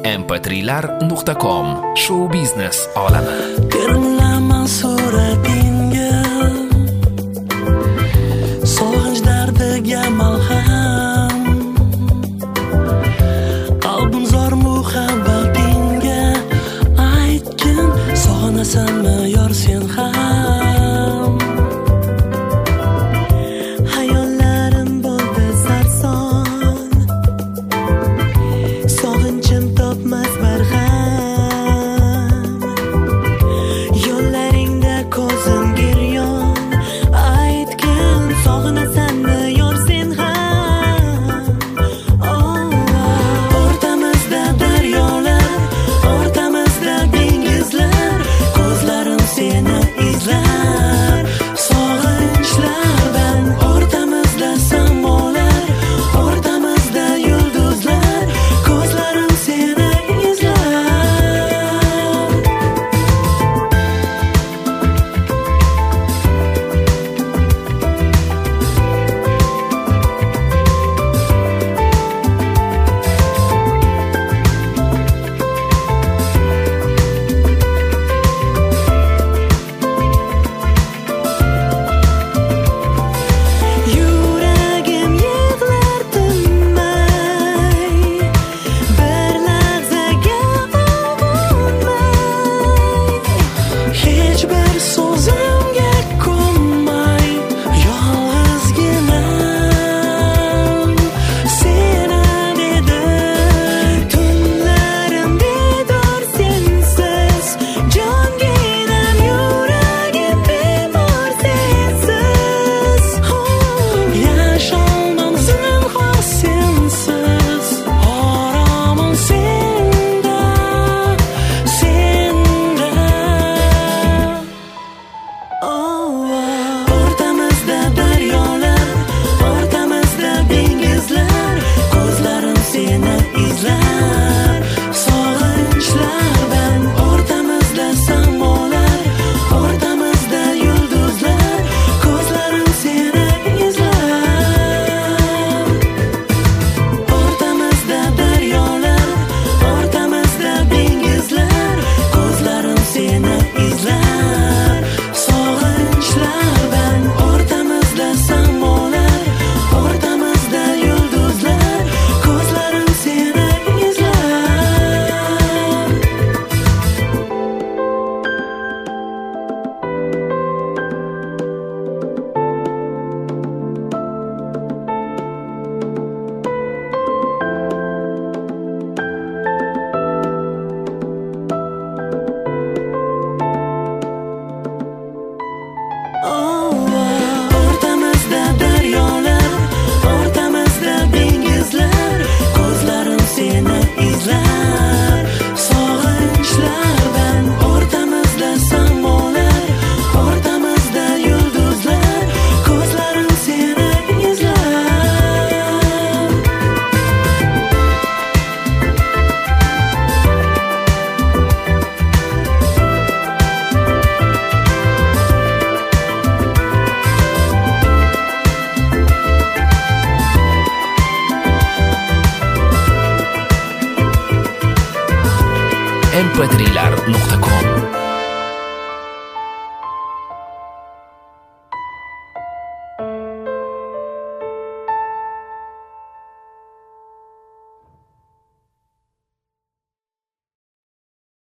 mp3lar.com Show biznes olami. Termilaman suratingga, sog'inch dardiga malham. Qalbim zor muhabbatingga, aytgin sog'inasanmi yor sen ham. Hayollarim bo'ldi sarson, sog'inchim topmas barham. Yo'llaringda ko'zim giryon, aytgin sog'inasanmi yor sen ham. O'rtamizda daryolar, o'rtamizda dengizlar, ko'zlarim seni izlar sog'inchlardan. O'rtamizda samolar, o'rtamizda yulduzlar, ko'zlarim seni izlar. Yuragim yig'lar tinmay, bir lahzaga ovunmay, hech bir so'zimga ko'nmay, yolg'izginam seni dedi. Tunlarim bedor sensiz, jonginam yuragim bemor sensiz. Yasholmam zinhor sensiz, oromim senda, senda. O'rtamizda daryolar, o'rtamizda dengizlar, ko'zlarim seni izlar sog'inchlardan. O'rtamizda samolar, o'rtamizda yulduzlar, ko'zlarim seni izlar. O'rtamizda daryolar, o'rtamizda dengizlar, ko'zlarim seni izlar sog'inchlardan. O'rtamizda samolar, o'rtamizda yulduzlar, ko'zlarim seni izlar. O'rtamizda daryolar, o'rtamizda dengizlar, ko'zlarim seni izlar sog'inchlardan. O'rtamizda samolar, o'rtamizda yulduzlar, ko'zlarim seni izlar. mp3lar.com